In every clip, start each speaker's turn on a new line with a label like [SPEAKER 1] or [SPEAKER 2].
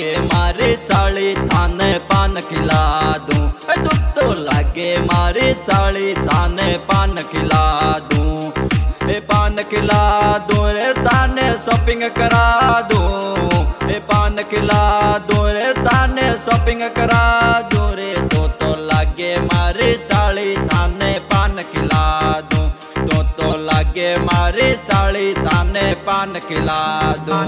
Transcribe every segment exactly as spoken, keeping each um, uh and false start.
[SPEAKER 1] लागे मारे साली थाने पान खिला दूं। तू तो लागे मारे साली थाने पान खिला दूं। ए पान खिला दूं रे ताने शॉपिंग करा दूं। ए पान खिला दूं रे ताने शॉपिंग करा दूं रे। तो तो लागे मारे साली थाने पान खिला दूं। तो तो लागे मारे साली थाने पान खिला दूं।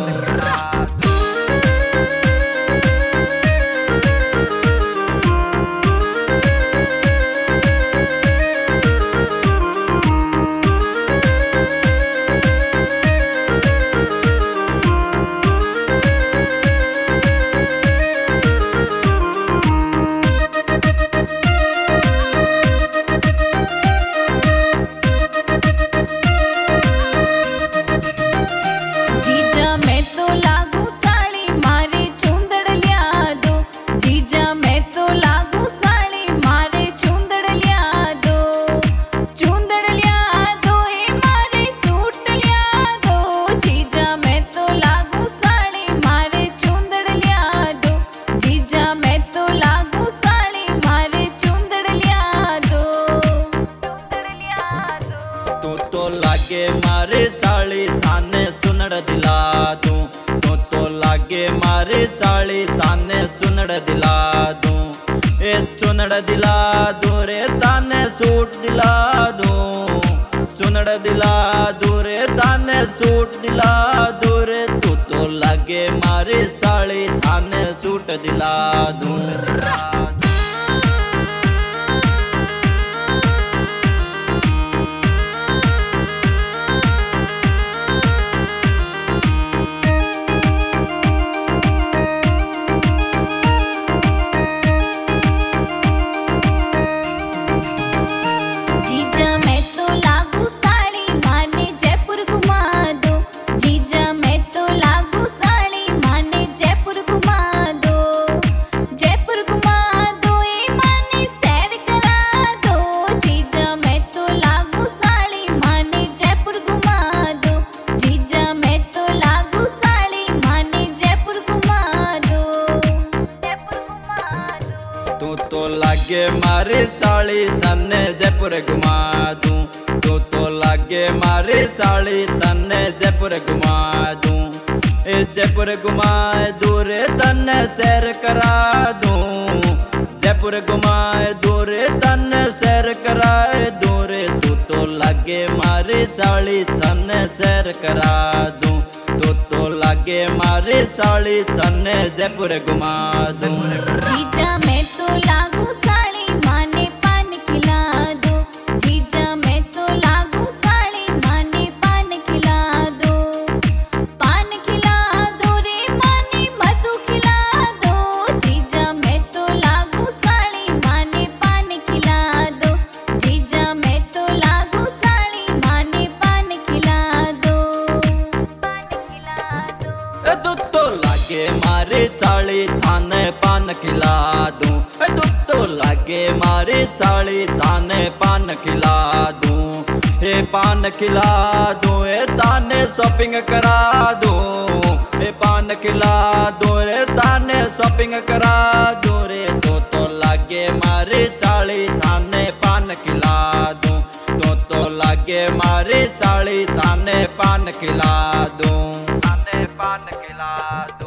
[SPEAKER 1] लागे मारे साली थाने सुनड़ दिला दूं। तो तो लागे मारे साली थाने सुनड़ दिला दूं। ए सुनड़ दिला दूं रे ताने सूट दिला दूं। सुनड़ दिला दूं रे ताने सूट दिला दूं रे। तू तो लागे मारे साली थाने सूट दिला दूं। तू तो लागे मारे साली तन्ने जयपुर घुमा दूं। तू तो लागे मारे साली तन्ने जयपुर घुमा दूं। ए जयपुर घुमा दूं रे तन्ने सैर करा दूं। जयपुर घुमा दूं रे तन्ने सैर करा दूं रे। तू तो लागे मारे साली तन्ने सैर करा दूं। तू तो लागे मारे साली तन्ने जयपुर घुमा दूं।
[SPEAKER 2] जीजा मैं तो लागू साली माने पान खिला दो। जीजा मैं तो लागू साली माने पान खिला दो। पान खिला दो रे माने मधु खिला दो। जीजा मैं तो लागू साली माने पान खिला दो। जीजा मैं तो लागू साली माने पान खिला दो। पान खिला दो।
[SPEAKER 1] तू तो लागे मारे साली थाने पान खिला दूं। तू तो लागे मारे साली थाने पान खिला दूं। ए पान खिला दूं ए ताने शॉपिंग करा दूं। ए पान खिला दूं रे ताने शॉपिंग करा दूं रे। तो तो लागे मारे साली थाने पान खिला दूं। तो तो लागे मारे साली थाने पान खिला दूं। थाने पान खिला दूं।